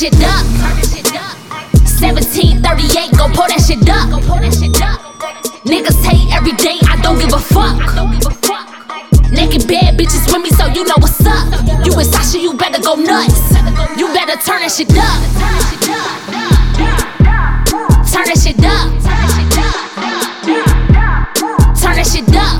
shit up. 1738, go pull that shit up. Niggas hate every day, I don't give a fuck. Naked bad bitches with me, so you know what's up. You and Sasha, you better go nuts. You better turn that shit up. Turn that shit up. Turn that shit up.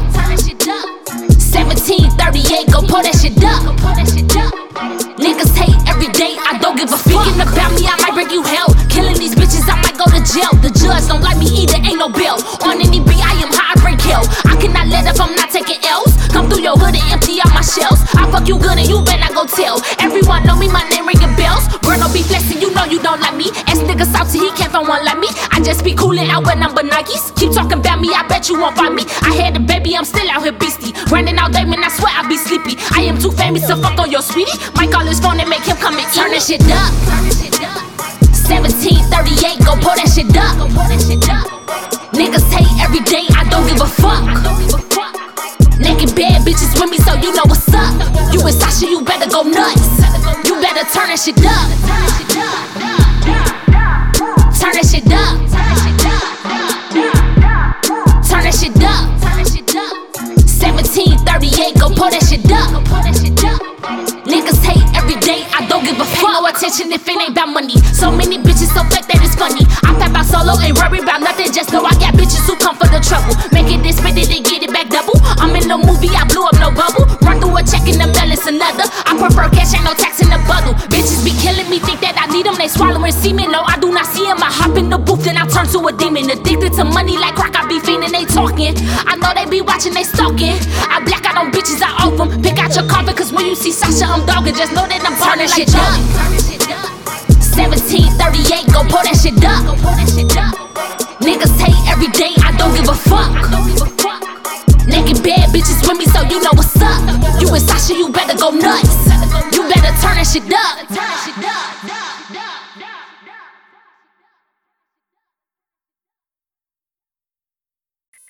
1738, go pull that shit up. Niggas hate every day, I don't give a fuck. Speaking about me, I might bring you hell. Killing these bitches, I might go to jail. The judge don't like me either, ain't no bill. On any beat, I am high, I bring kill. I cannot let up, I'm not taking L's. Come through your hood and empty out my shells. I fuck you good and you better not go tell. Everyone know me, my name ringing bells. Girl, don't be flexing, you know you don't like me. Ass nigga salty, he can't find one like me. I just be coolin' out when I'm Nikes. Keep talking about me, I bet you won't find me. I had a baby, I'm still out here beastie. Running all day, man, I swear I be sleepy. I am too famous to fuck on your sweetie. Might call his phone and make him come and turn that shit up. 1738, go pull that shit up. Niggas hate every day, I don't give a fuck. Naked bad bitches with me, so you know what's up. You and Sasha, you better go nuts. You better turn that shit up. Turn that shit up. Turn that shit up. 1738, go pull that shit up. Niggas hate every day, I don't give a fuck. Pay no attention if it ain't about money. So many bitches so fake that it's funny. I pop out solo, ain't worry about nothing. Just know I got bitches who come for the trouble. Make it this, spit it, and get it back double. I'm in no movie, I blew up no bubble. Run through a check in the mail, it's another. I prefer cash, ain't no tax in the bundle. Bitches be killing me, think that I need them. They swallowing semen, no, I do not see them. I hop in the booth, then I turn to a demon. Addicted to money like crack, I be fiending, they talking. I know they be watching, they stalking. I black out on bitches, I off them. Pick out your coffin, cause when you see Sasha, I'm dogging. Just know that I'm burning like up. 1738, go pull that shit up. Niggas hate every day, I don't give a fuck. Naked bad bitches with me, so you know what's up. You and Sasha, you better go nuts. You better turn that shit up.